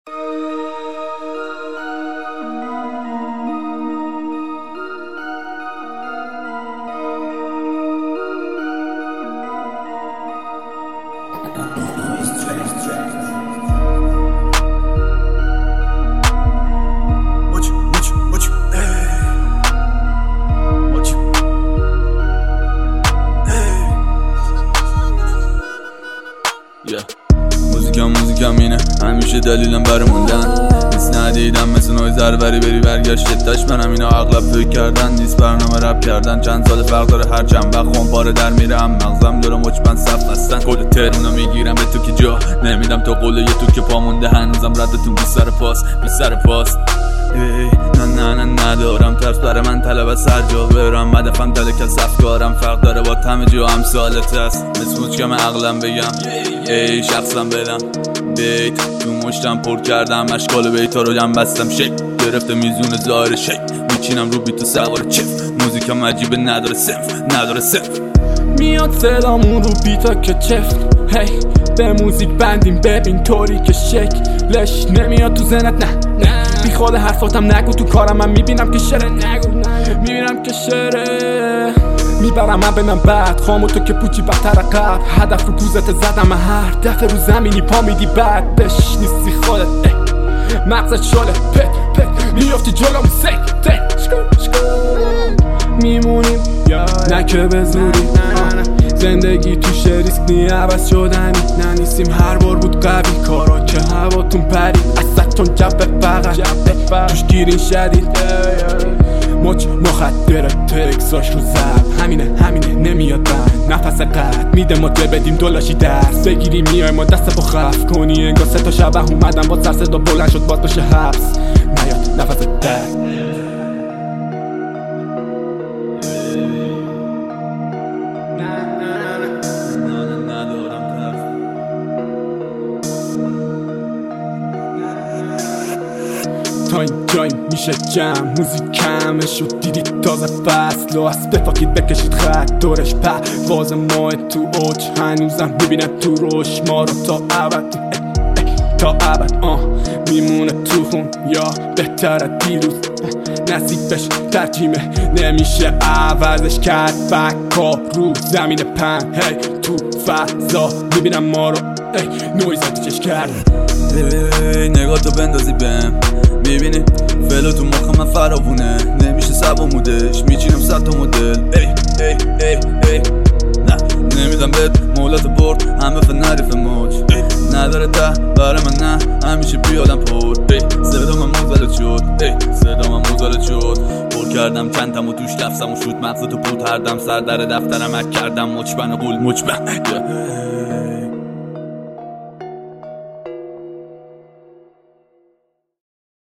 موزیکم اینه همیشه دلیلم برای موندن نیست ندیدم مثل نوع زربری بری برگشت تاش منم اینا اغلب فکر کردن نیست برنامه رپ کردن چند سال فرق داره هر چند وقت خونپاره در میرم مغزم داره مچبند صف هستن کل ترمونو میگیرم به تو که جا نمیدم تا قول یه تو که پا مونده هنوزم ردتون بی سر پاس نه ندارم ترس برای من طلب از هر جا برم مدفم دلک از افکارم فرق داره با همه جا همسالت هست مثل موچکم عقلم بگم شخصم بدم بیت تو مشتم پر کردم اشکال بیتا رو جمع بستم شک گرفته میزون ظاهر شک میچینم رو بیتو سوار چف موزیکم عجیبه نداره صفر میاد صدامون رو بیتا که چفت هی به موزیک بندیم ببین طوری که شکلش نمیاد تو ذهنت نه بی خود حرفاتم نگو تو کارم من میبینم که شره میبرم من به من بعد خامو تو که پوچی بدتر قبل هدف رو کوزت زدم هر دفعه رو زمینی پا میدی بعد بشنیستی خودت مغزت شله پت میافتی جلوم سک میمونیم نه که به زودی زندگی توش ریسک نی عوض شدنی نه نیستیم هر بار بود قوی کارا که هواتون پرید اصدتون جبه فقط توش گیرین شدید مخدر تکساش رو زب همینه نمیاد بند نفس قد میده ما بدیم دلاشی درس بگیریم میای ما دست با خف کنی انگار 3 تا شبه اومدن با سر صدا بلند شد باز باشه حبس نیاد نفس درد تا این جایی میشه جمع موزیکمه شد دیدید تازه فصل و از بفاکید بکشید خط دورش پرواز ماه تو اوج هنوزم میبینم تو روش ما رو تا ابد میمونه تو خون یا بهتره دیروز نصیبش ترجیمه نمیشه عوضش کرد فکر رو زمین پن هی تو فضا میبینم ما رو نویزت چش کرد نگاه تو بندازی بهم میبینی فلو تو مخم من فراوونه نمیشه سب و مودش میچینم 100 تا مدل نه نمیدم بهت مولات برد همه فنریف موج نداره ته برای من نه همیشه بیادم پر صدام موزالت شد پر کردم چندم و توش لفظم و شد مغزتو پوت هردم سر در دفترم اک کردم مچبن و قول مچبن